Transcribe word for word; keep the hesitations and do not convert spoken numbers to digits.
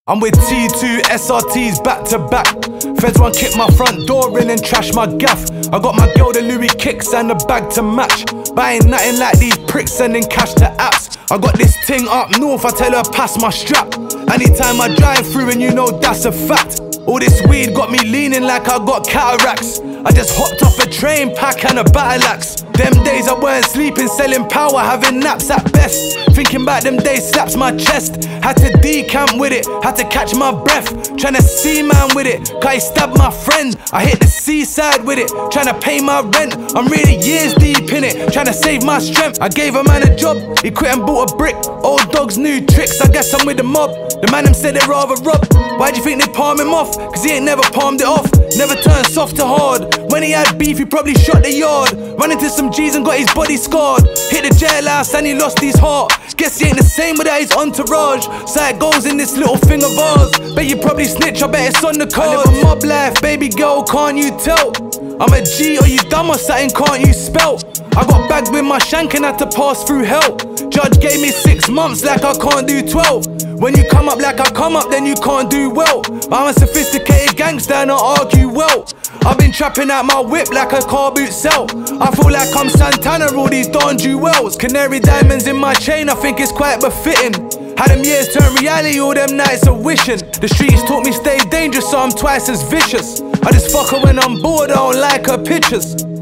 I'm with T two S R Ts back to back. Feds one kick my front door in and trash my gaff. I got my girl the Louis kicks and the bag to match. Buying nothing like these pricks sending cash to apps. I got this ting up north, I tell her pass my strap. Anytime I drive through and you know that's a fact. All this weed got me leaning like I got cataracts. I just hopped off a train pack and a battle axe. Them days I weren't sleeping, selling power, having naps at best. Thinking back them days slaps my chest. Had to decamp with it, had to catch my breath. Tryna see man with it, cause he stabbed my friend. I hit the seaside with it, tryna pay my rent. I'm really years deep in it, tryna save my strength. I gave a man a job, he quit and bought a brick. Old dogs, new tricks, I guess I'm with the mob. The man them said they'd rather rob. Why'd you think they'd palm him off? Cause he ain't never palmed it off. Never turned soft to hard. When he had beef, he probably shot the yard. Run into some G's and got his body scarred. Hit the jailhouse and he lost his heart. Guess he ain't the same without his entourage. So it goes in this little thing of ours. Bet you probably snitch, I bet it's on the cards. I live a mob life, baby girl, can't you tell? I'm a G, or you dumb or something, can't you spell? I got bagged with my shank and had to pass through hell. Judge gave me six months like I can't do twelve. When you come up like I come up, then you can't do well. I'm a sophisticated gangster and I argue well. I've been trapping out my whip like a car boot cell. I feel like I'm Santana, all these Don Jewels. Canary diamonds in my chain, I think it's quite befitting. Had them years turn reality, all them nights of wishing. The streets taught me stay dangerous, so I'm twice as vicious. I just fuck her when I'm bored, I don't like her pictures.